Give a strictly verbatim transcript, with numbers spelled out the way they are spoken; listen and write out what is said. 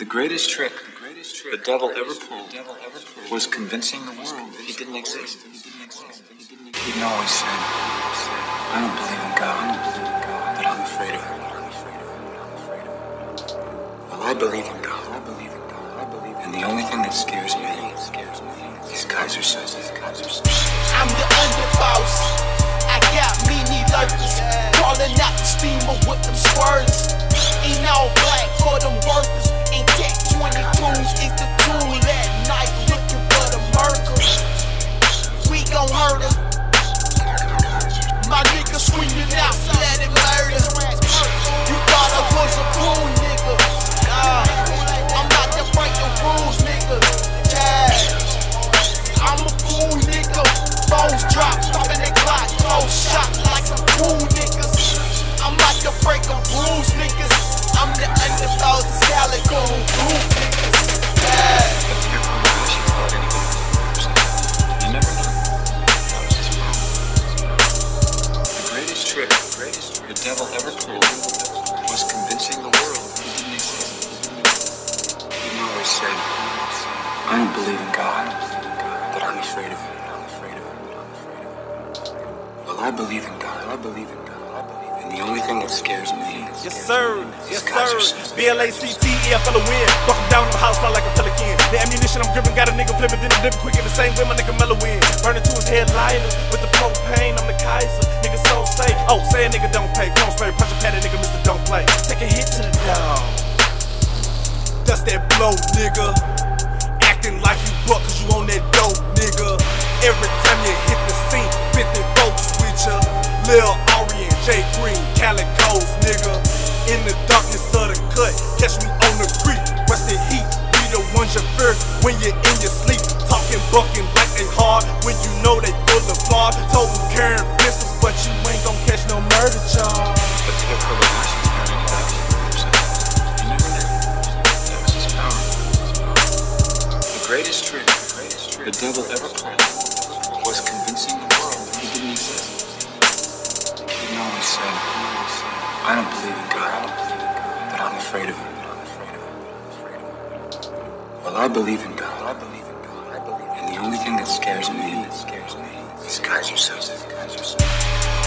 The greatest trick the devil ever pulled was convincing the world he didn't exist. He'd always said, I don't believe in God, but I'm afraid of him. Well, I believe in God, and the only thing that scares me is Kaiser Soze. I'm the underboss. I got many lurkers crawling out the steamer with them swerves. Ain't all black for them workers. Ain't tech twenty-twos is the tool at night looking for the murder. We gon' hurt her. My nigga screaming out, let it murder. You thought I was a fool, nigga. Nah, I'm not to break the rules, nigga. Yeah, I'm a fool, nigga. Phones drop, poppin' that clock, close shot like some cool niggas. I'm not to break the rules, niggas. I'm the underdog, Calico, cool niggas. Yeah. You never know. The greatest trick the devil ever pulled was convincing the world he didn't exist. He always said, I don't believe in God, but I'm afraid of him. Well, I believe in God. I believe in God. And the only thing that scares me is Yes sir, is yes Kaiser sir. Soze. B L A C T E, I fell a win. Buck him down in the house, fly like a pelican. The ammunition I'm gripping got a nigga flipping, then I'm dipping quick in the same way my nigga mellow in. Burning to his head lighter with the propane, I'm the Kaiser. Nigga so say, oh, say a nigga don't pay. Chrome spray, punch a patty, nigga, Mister Don't Play. Take a hit to the dog. Dust that blow, nigga. Acting like you buck cause you on that dope, nigga. Every time you hit the scene, fifty folks with ya. Lil Ari and J Green, Calicos, nigga. In the darkness of the cut, catch me on the creek. Western heat, be the ones you fear when you're in your sleep. Talking, bucking like they hard when you know they full of flaws. Told them carrying pistols, but you ain't gon' catch no murder charge. But to get for the Washington, you never knew. That was his power. The greatest trick the devil ever pulled was convincing the world he didn't exist. He always said, I don't believe in God, but I'm afraid of him. Well, I believe in God. And the only thing that scares me is Kaiser Soze.